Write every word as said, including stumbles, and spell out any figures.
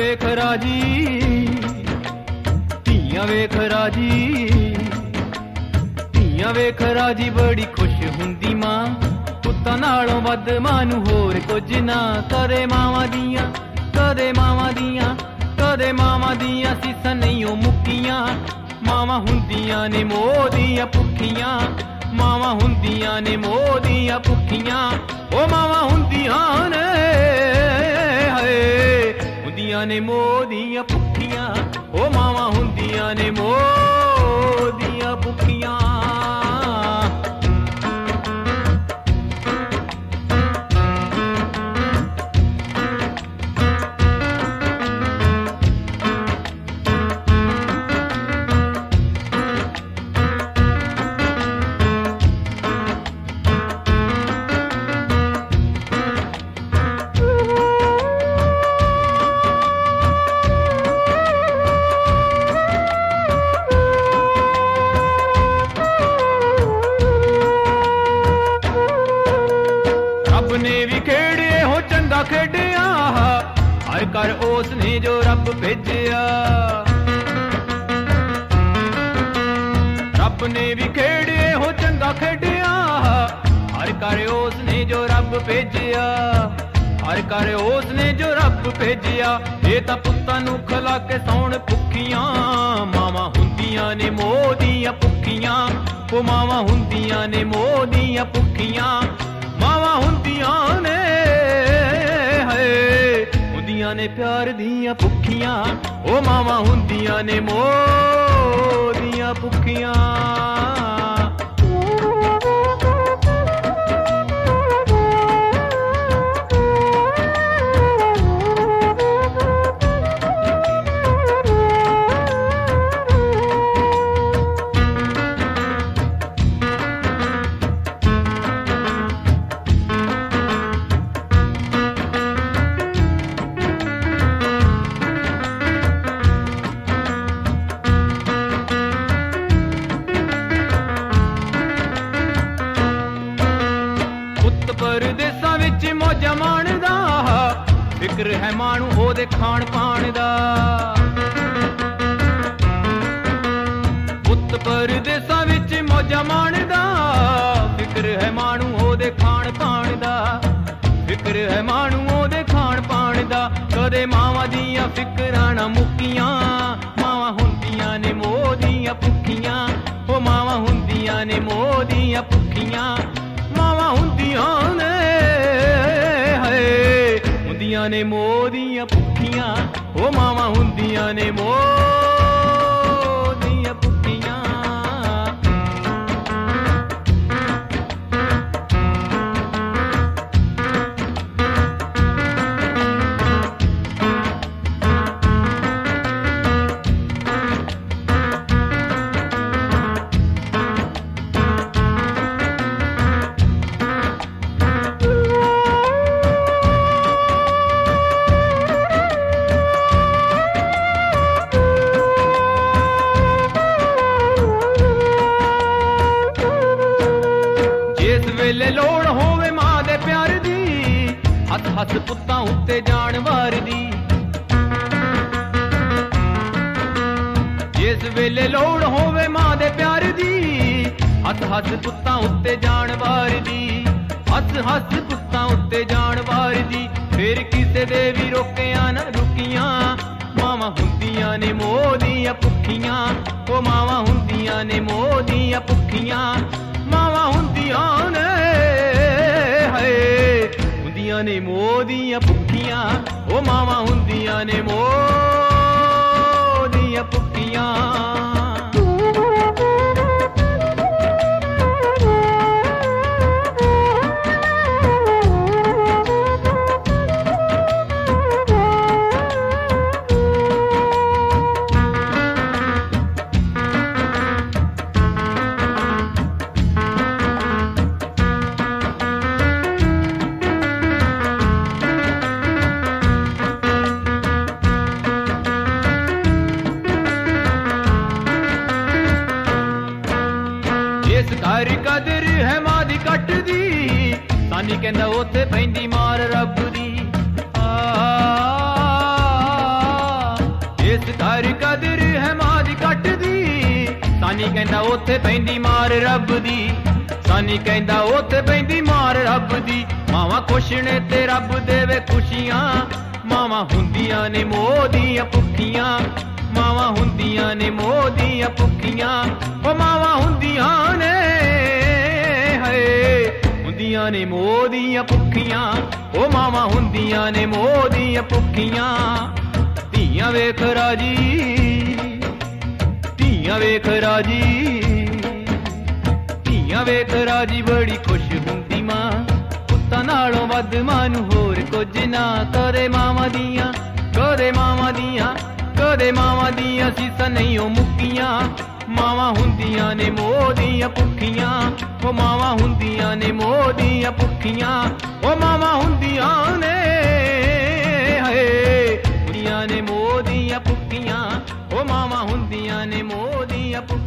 ਵੇਖ ਰਾਜੀ, ਧੀਆਂ ਵੇਖ ਰਾਜੀ, ਧੀਆਂ ਵੇਖ ਰਾਜੀ ਬੜੀ ਖੁਸ਼ ਹੁੰਦੀ ਮਾਂ, ਪੁੱਤਾਂ ਨਾਲੋਂ ਵੱਧ ਮਾਂ ਨੂੰ ਹੋਰ ਕੁਝ ਨਾ। ਕਦੇ ਮਾਵਾਂ ਦੀਆਂ, ਕਦੇ ਮਾਵਾਂ ਦੀਆਂ, ਕਦੇ ਮਾਵਾਂ ਦੀਆਂ ਸੀਸਾਂ ਨਹੀਂ ਉਹ ਮੁੱਕੀਆਂ। ਮਾਵਾਂ ਹੁੰਦੀਆਂ ਨੇ ਮੋਹ ਦੀਆਂ ਭੁੱਖੀਆਂ, ਮਾਵਾਂ ਹੁੰਦੀਆਂ ਨੇ ਮੋਹ ਦੀਆਂ ਭੁੱਖੀਆਂ। ਉਹ ਮਾਵਾਂ ਹੁੰਦੀਆਂ ਨੇ ਹਾਏ, ਹੁੰਦੀਆਂ ਨੇ ਮੋਹ ਦੀਆਂ ਭੁੱਖੀਆਂ। ਉਹ ਮਾਵਾਂ ਹੁੰਦੀਆਂ ਨੇ ਮੋਹ ਦੀਆਂ ਭੁੱਖੀਆਂ। ਨੇ ਵੀ ਖੇੜੇ ਹੋ ਚੰਗਾ ਖੇਡਿਆ, ਹਰ ਕਰ ਉਸ ਨੇ ਜੋ ਰੱਬ ਭੇਜਿਆ। ਰੱਬ ਨੇ ਵੀ ਖੇੜੇ ਹੋ ਚੰਗਾ ਖੇਡਿਆ, ਹਰ ਕਰ ਉਸ ਨੇ ਜੋ ਰੱਬ ਭੇਜਿਆ। ਹਰ ਕਰ ਉਸ ਨੇ ਜੋ ਰੱਬ ਭੇਜਿਆ। ਇਹ ਤਾਂ ਪੁੱਤਾਂ ਨੂੰ ਖਿਲਾ ਕੇ ਸੌਣ ਭੁੱਖੀਆਂ, ਮਾਵਾਂ ਹੁੰਦੀਆਂ ਨੇ ਮੋਹ ਦੀਆਂ ਭੁੱਖੀਆਂ। ਉਹ ਮਾਵਾਂ ਹੁੰਦੀਆਂ ਨੇ ਮੋਹ ਦੀਆਂ ਭੁੱਖੀਆਂ। ਮਾਵਾਂ ਹੁੰਦੀਆਂ ਨੇ ਹਾਏ, ਹੁੰਦੀਆਂ ਨੇ ਪਿਆਰ ਦੀਆਂ ਭੁੱਖੀਆਂ। ਉਹ ਮਾਵਾਂ ਹੁੰਦੀਆਂ ਨੇ ਮੋਹ ਦੀਆਂ ਭੁੱਖੀਆਂ। ਪਰਦੇਸਾਂ ਵਿੱਚ ਮੌਜਾਂ ਮਾਣਦਾ, ਫਿਕਰ ਹੈ ਮਾਂ ਨੂੰ ਉਹਦੇ ਖਾਣ ਪਾਣ ਦਾ। ਪੁੱਤ ਪਰਦੇਸਾਂ ਵਿੱਚ ਮੌਜਾਂ ਮਾਣਦਾ, ਫਿਕਰ ਹੈ ਮਾਂ ਨੂੰ ਉਹਦੇ ਖਾਣ ਪਾਣ ਦਾ। ਫਿਕਰ ਹੈ ਮਾਂ ਨੂੰ ਉਹਦੇ ਖਾਣ ਪਾਣ ਦਾ। ਕਦੇ ਮਾਵਾਂ ਦੀਆਂ ਫਿਕਰਾਂ ਨਾ ਮੁੱਕੀਆਂ, ਮਾਵਾਂ ਹੁੰਦੀਆਂ ਨੇ ਮੋਹ ਦੀਆਂ ਭੁੱਖੀਆਂ। ਉਹ ਮਾਵਾਂ ਹੁੰਦੀਆਂ ਨੇ ਮੋਹ ਦੀਆਂ ਭੁੱਖੀਆਂ। ਮਾਵਾਂ ਹੁੰਦੀਆਂ ਨੇ ਹਾਏ, ਹੁੰਦੀਆਂ ਨੇ ਮੋਹ ਦੀਆਂ ਭੁੱਖੀਆਂ। ਉਹ ਮਾਵਾਂ ਹੁੰਦੀਆਂ ਨੇ ਮੋਹ ਦੀਆਂ ਭੁੱਖੀਆਂ। ਵੇਲੇ ਲੋੜ ਹੋਵੇ ਮਾਂ ਦੇ ਪਿਆਰ ਦੀ, ਹੱਥ ਹੱਥ ਪੁੱਤਾਂ ਉੱਤੇ ਜਾਣ ਵਾਰਦੀ। ਜਿਸ ਵੇਲੇ ਲੋੜ ਹੋਵੇ ਮਾਂ ਦੇ ਪਿਆਰ ਦੀ, ਹੱਥ ਹੱਥ ਪੁੱਤਾਂ ਉੱਤੇ ਜਾਣ ਵਾਰਦੀ। ਹੱਥ ਹੱਥ ਪੁੱਤਾਂ ਉੱਤੇ ਜਾਣ ਵਾਰਦੀ। ਫਿਰ ਕਿਸੇ ਦੇ ਵੀ ਰੋਕਿਆ ਨਾ ਰੁਕੀਆਂ, ਮਾਵਾਂ ਹੁੰਦੀਆਂ ਨੇ ਮੋਹ ਦੀਆਂ ਭੁੱਖੀਆਂ। ਉਹ ਮਾਵਾਂ ਹੁੰਦੀਆਂ ਨੇ ਮੋਹ ਦੀਆਂ ਭੁੱਖੀਆਂ। ਮਾਵਾਂ ਹੁੰਦੀਆਂ ਨੇ ਹਾਏ, ਹੁੰਦੀਆਂ ਨੇ ਮੋਹ ਦੀਆਂ ਭੁੱਖੀਆਂ। ਉਹ ਮਾਵਾਂ ਹੁੰਦੀਆਂ ਨੇ ਮੋਹ ਦੀਆਂ ਭੁੱਖੀਆਂ। ਇਸ ਘਰ ਕਦਰ ਹੈ ਮਾਂ ਦੀ ਕੱਟਦੀ, ਸਾਨੀ ਕਹਿੰਦਾ ਉੱਥੇ ਪੈਂਦੀ ਮਾਰ ਰੱਬ ਦੀ। ਆ ਸਾਨੀ ਕਹਿੰਦਾ ਉੱਥੇ ਪੈਂਦੀ ਮਾਰ ਰੱਬ ਦੀ, ਸਾਨੀ ਕਹਿੰਦਾ ਉੱਥੇ ਪੈਂਦੀ ਮਾਰ ਰੱਬ ਦੀ। ਮਾਵਾਂ ਖੁਸ਼ ਨੇ ਤੇ ਰੱਬ ਦੇਵੇ ਖੁਸ਼ੀਆਂ, ਮਾਵਾਂ ਹੁੰਦੀਆਂ ਨੇ ਮੋਹ ਦੀਆਂ ਭੁੱਖੀਆਂ, ਮਾਵਾਂ ਹੁੰਦੀਆਂ ਨੇ ਮੋਹ ਦੀਆਂ ਭੁੱਖੀਆਂ। ਉਹ ਮਾਵਾਂ ਹੁੰਦੀਆਂ ਨੇ ਹਏ ਹੁੰਦੀਆਂ ਨੇ ਮੋਹ ਦੀਆਂ ਭੁੱਖੀਆਂ, ਉਹ ਮਾਵਾਂ ਹੁੰਦੀਆਂ ਨੇ ਮੋਹ ਦੀਆਂ ਭੁੱਖੀਆਂ। ਧੀਆਂ ਵੇਖ ਰਾਜੀ, ਧੀਆਂ ਵੇਖ ਰਾਜੀ, ਧੀਆਂ ਵੇਖ ਰਾਜੀ ਬੜੀ ਖੁਸ਼ ਹੁੰਦੀ ਮਾਂ, ਪੁੱਤਾਂ ਨਾਲੋਂ ਵੱਧ ਮਾਂ ਨੂੰ ਹੋਰ ਕੁਝ ਨਾ। ਕਦੇ ਮਾਵਾਂ ਦੀਆਂ, ਕਦੇ ਮਾਵਾਂ ਦੀਆਂ, ਕਦੇ ਮਾਵਾਂ ਦੀਆਂ ਸੀਸਾਂ ਨਹੀਂ ਉਹ ਮੁੱਕੀਆਂ। ਮਾਵਾਂ ਹੁੰਦੀਆਂ ਨੇ ਮੋਹ ਦੀਆਂ ਭੁੱਖੀਆਂ, ਉਹ ਮਾਵਾਂ ਹੁੰਦੀਆਂ ਨੇ ਮੋਹ ਦੀਆਂ ਭੁੱਖੀਆਂ। ਉਹ ਮਾਵਾਂ ਹੁੰਦੀਆਂ ਨੇ ਹਏ ਹੁੰਦੀਆਂ ਨੇ ਮੋਹ ਦੀਆਂ ਭੁੱਖੀਆਂ, ਉਹ ਮਾਵਾਂ ਹੁੰਦੀਆਂ ਨੇ ਮੋਹ ਦੀਆਂ ਭੁੱਖੀਆਂ।